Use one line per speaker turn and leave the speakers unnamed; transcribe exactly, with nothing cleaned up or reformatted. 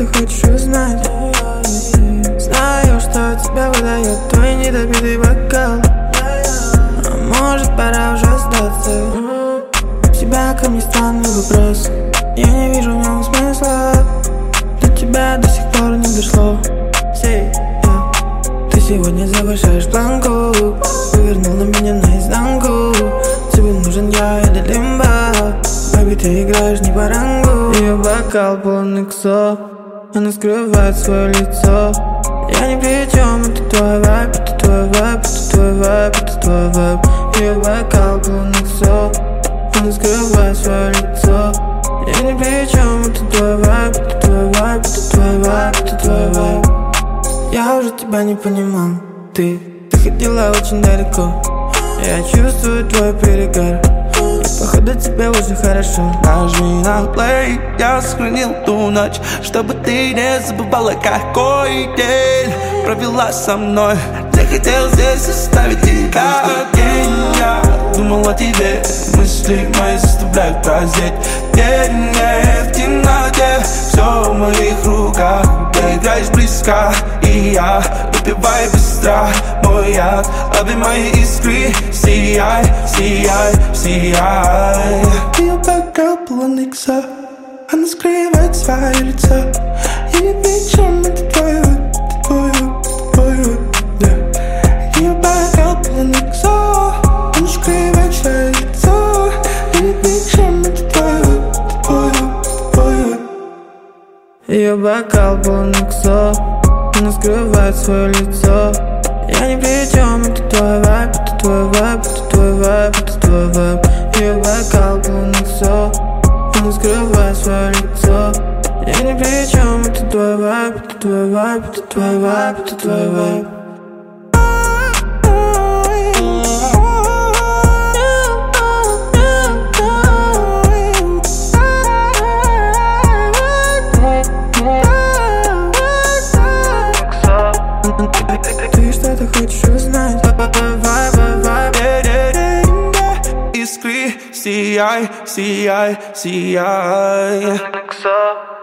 ты хочешь узнать. Знаю, что тебя выдает твой недопитый бокал. А может, пора уже сдаться. У тебя ко мне странный вопрос, я не вижу в нем смысла. До тебя до сих пор не дошло. Say, yeah. Ты сегодня завышаешь планку, вывернул на меня наизнанку. Тебе нужен я или лимба. Baby, ты играешь не по рангу. Ее бокал полон иксо, она скрывает свое лицо. Я ни при чем, это твой вайб, это твой вайб, это твой вайб, это твой вайб. Ее бокал полон иксо, она скрывает свое лицо. Я ни при чем, это твой вайб, это твой вайб, это твой вайб, это твой вайб. Я уже тебя не понимал, ты, ты ходила очень далеко. Я чувствую твой перегар, походу тебе уже хорошо.
Нажми на плей, я сохранил ту ночь, чтобы ты не забывала, какой день провела со мной. Захотел здесь оставить тебя день. Я думал о тебе, мысли мои заставляют прозреть. День в темноте, все в моих руках. Ты играешь близко, и я выпиваю быстро мой яд. Лови мои искры, сияй, сияй, сияй. Ее бокал полон икса, она скрывает свое лицо. Я не причем, это твой выбор, твой выбор, твой выбор. Ее бокал полон икса, она скрывает свое лицо. Я не причем, это твой выбор, твой выбор, твой выбор.
Ее бокал полон иксо, она скрывает свое лицо. Я ни при чем, это твой вайб, это твой вайб, это твой вайб, это твой вайб. Ее бокал полон иксо, она скрывает свое лицо. Я ни при чем, это твой вайб, это твой вайб, это твой вайб, это твой вайб. Ты что-то хочешь узнать?
Искры, сияй, сияй, сияй.